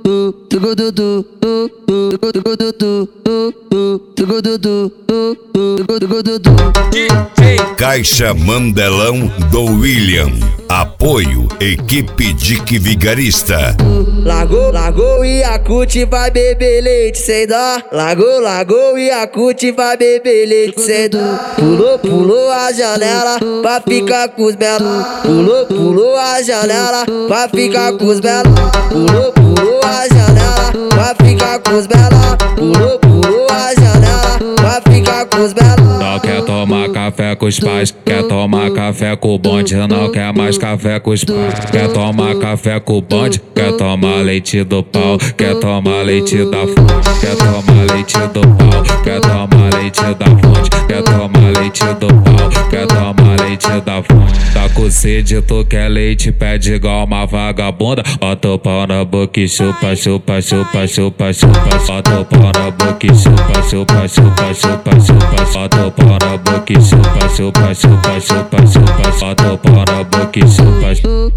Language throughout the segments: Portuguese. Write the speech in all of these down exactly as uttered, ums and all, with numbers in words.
Caixa Mandelão do William. Apoio Equipe Dick Vigarista. Largou, largou e a Yakult vai beber leite sem dó. Largou, largou e a Yakult vai beber leite sem dó. Pulou, pulou a janela pra ficar com os belos. Pulou, pulou a janela pra ficar com os belos. Pulou, pulou a janela pra ficar com os belos. Pulou, pulou a janela pra ficar com os belos. Não quer tomar café com os pais, quer tomar café com o bonde. Não quer mais café com os pais, quer tomar café com o bonde. Quer tomar leite do pau, quer tomar leite da fonte. Quer tomar leite do pau, quer tomar leite da fonte. Quer tomar leite do pau, quer tomar leite da fonte. Tá com sede, tu quer leite, pede igual uma vagabunda. Bota o pau na boca e chupa, chupa, chupa, chupa, chupa. Bota o pau na boca e chupa, chupa, chupa, chupa, chupa. Bota o pau na boca e chupa, chupa, chupa, chupa, chupa. Bota o pau na boca e chupa.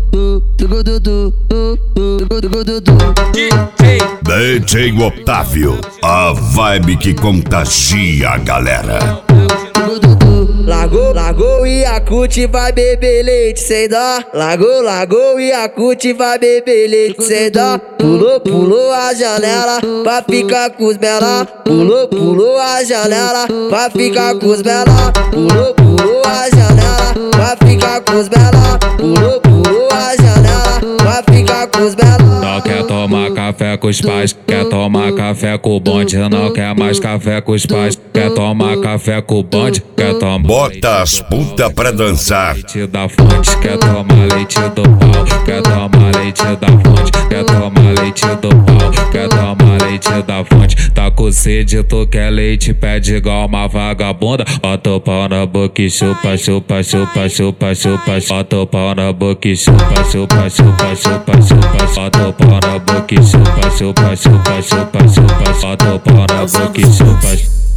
D J Otávio, a vibe que contagia a galera. Largou, largou e a Yakult vai beber leite sem dó. Largou, largou e a Yakult vai beber leite sem dó. Pulou, pulou a janela pra ficar com os belos. Pulou, pulou a janela pra ficar com os belos. Pulou, pulou a janela pra ficar com os belos. Pulou, pulou a janela pra ficar com os belos. Não quer tomar café com os pais, quer tomar café com o bonde. Não quer mais café com os pais, quer tomar café com o bonde. Quer tomar Bota as puta pra dançar. leite da fonte, quer tomar leite do pau. Quer tomar leite da fonte, quer tomar leite do pau. Quer tomar leite da fonte. Tá com sede, tu quer leite, pede igual uma vagabunda. Bota o pau na boca e chupa, chupa, chupa, chupa, chupa. Bota o pau na boca e chupa, chupa, chupa, chupa, chupa. Bota o pau na boca e chupa, chupa, chupa, chupa, chupa. Bota o pau na boca e chupa.